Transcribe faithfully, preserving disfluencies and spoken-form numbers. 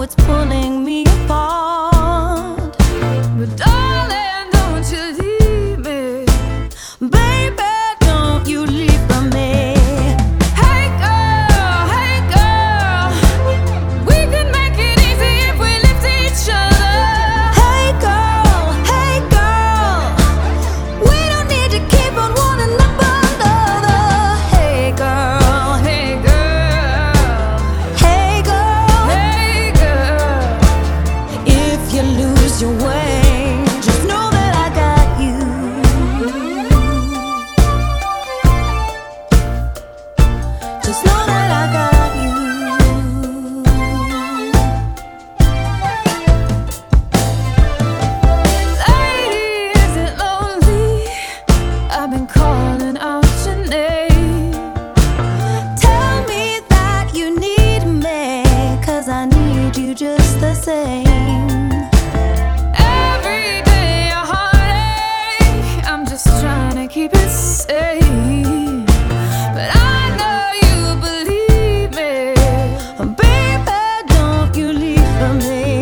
what's pulling me apart. But darling, don't you leave me. Baby, don't you leave from me. Hey girl, hey girl, we can make it easy if we lift each other. Hey girl, hey girl, we don't need to keep on one another. Hey girl, hey girl, hey girl, hey girl, if you lose your way, just know that I got you. Just know that I got you. Lady, is it lonely? I've been calling out your name. Tell me that you need me, 'cause I need you just the same. Every day a heartache, I'm just trying to keep it safe. But I know you believe me. Baby, don't you leave for me.